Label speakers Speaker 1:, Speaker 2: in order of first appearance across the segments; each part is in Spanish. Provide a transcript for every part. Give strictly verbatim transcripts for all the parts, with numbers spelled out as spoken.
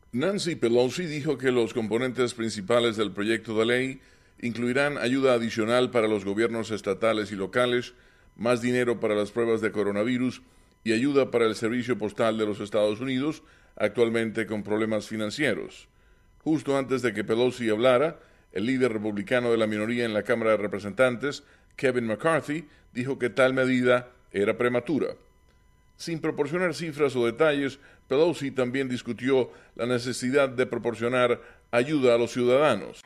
Speaker 1: Nancy Pelosi dijo que los componentes principales del proyecto de ley incluirán ayuda adicional para los gobiernos estatales y locales, más dinero para las pruebas de coronavirus y ayuda para el servicio postal de los Estados Unidos, actualmente con problemas financieros. Justo antes de que Pelosi hablara, el líder republicano de la minoría en la Cámara de Representantes, Kevin McCarthy, dijo que tal medida era prematura. Sin proporcionar cifras o detalles, Pelosi también discutió la necesidad de proporcionar ayuda a los ciudadanos.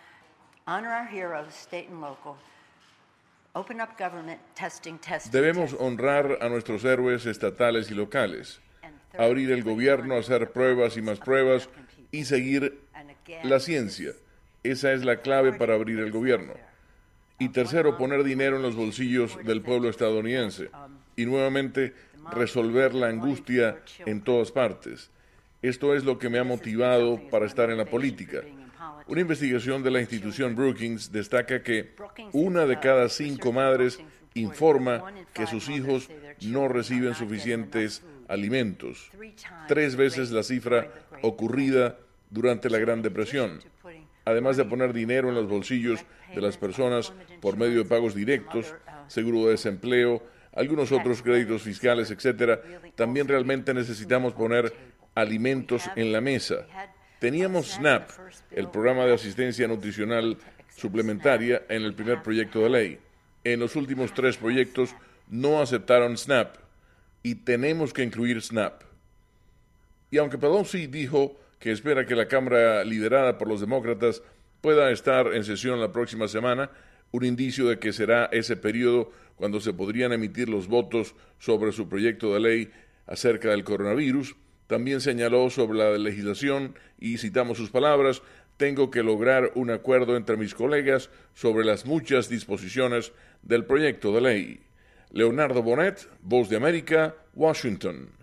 Speaker 1: Debemos honrar a nuestros héroes estatales y locales, abrir el gobierno, hacer pruebas y más pruebas y seguir la ciencia. Esa es la clave para abrir el gobierno. Y tercero, poner dinero en los bolsillos del pueblo estadounidense y nuevamente resolver la angustia en todas partes. Esto es lo que me ha motivado para estar en la política. Una investigación de la institución Brookings destaca que una de cada cinco madres informa que sus hijos no reciben suficientes alimentos, tres veces la cifra ocurrida durante la Gran Depresión. Además de poner dinero en los bolsillos de las personas por medio de pagos directos, seguro de desempleo, algunos otros créditos fiscales, etcétera, también realmente necesitamos poner alimentos en la mesa. Teníamos SNAP, el programa de asistencia nutricional suplementaria, en el primer proyecto de ley. En los últimos tres proyectos no aceptaron SNAP y tenemos que incluir SNAP. Y aunque Pelosi dijo que espera que la Cámara liderada por los demócratas pueda estar en sesión la próxima semana, un indicio de que será ese periodo cuando se podrían emitir los votos sobre su proyecto de ley acerca del coronavirus. También señaló sobre la legislación, y citamos sus palabras: tengo que lograr un acuerdo entre mis colegas sobre las muchas disposiciones del proyecto de ley. Leonardo Bonet, Voz de América, Washington.